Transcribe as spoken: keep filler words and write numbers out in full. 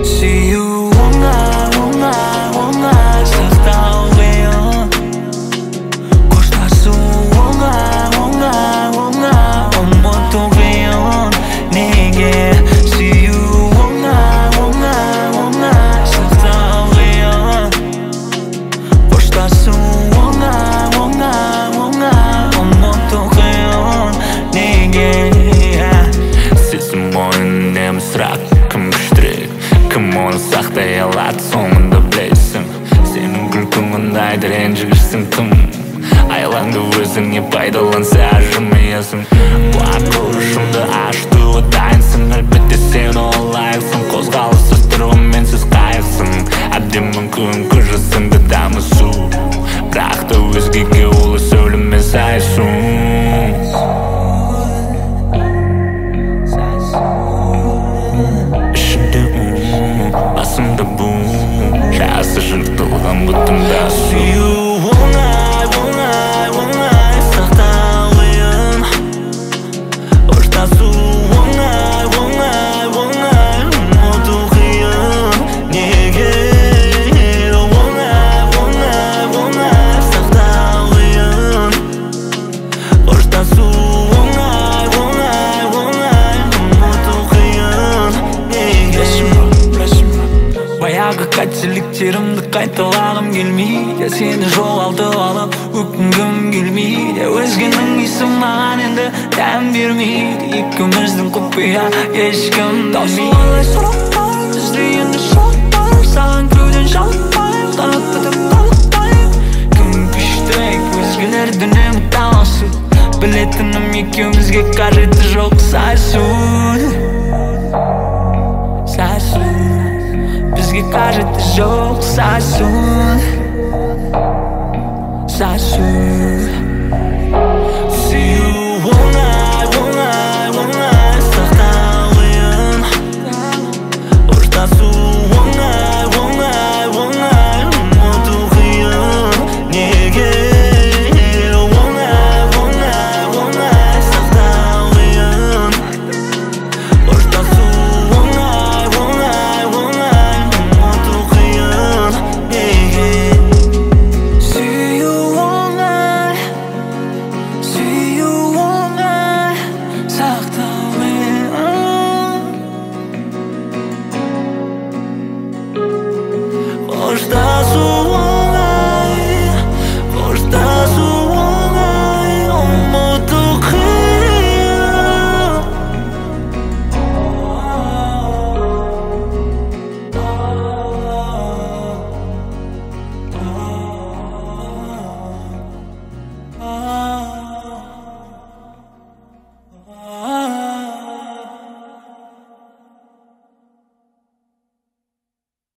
сүю оңай, оңай, оңай, сақтау қиын. Қоштасу оңай, оңай, оңай, ұмыту қиын. Неге сүю оңай, оңай, оңай, сақтау қиын. Қоштасу оңай, оңай, оңай, ұмыту қиын. Неге сезім мойнынан сұрақ, кім күштірек, кім оны сақтай алады, соңында білесің. Сенің күлкің ұнайды, ренжігішсің тым, айлаңды өзіңе пайдаланса жымиясың. Бұлақ құрышымды аштуға дайынсың, әлбетте сен олайсың. Қозғалыссыз тұрғым менсіз қайықсың, әбден мүмкін күржісіңді дамысу, бірақ та өзгеге олы сөйлеме сайсың. Басымда бұм, жасы жыртылған бұтымда сүю оңай, оңай, оңай, сақтау қиын. Қоштасу оңай, оңай, оңай, ұмыту қиын. Неге оңай, оңай, оңай, сақтау қиын. Қоштасу оңай, оңай, оңай, ұмыту қиын. Неге баяғы қателіктерімді қайталағым келмейді, сені жоғалтып алып өкінгім келмейді. Өзгенің исі маған енді дәм бермейді, екеуміздің құпия ешкім білмейді. Таусылмай сұрамай, бізде енді шоқпай, саған кіреуден жалықпай, қанаттатып қалықпай. Кім күштірек, өзгелерді үнемі таласу, білетінім екеумізге қажеті жоқ сайсуд, сайсуд. Бізге қажеті жоқ сайсуд, сайсуд. Сүю оңай, оңай, оңай, сақтау қиын. Қоштасу оңай, оңай, оңай, ұмыту қиын. Неге оңай, оңай, оңай, сақтау қиын. Қоштасу оңай, оңай, оңай, ұмыту қиын. Неге сүю оңай, сүю оңай, сақтау қиын. Қоштасу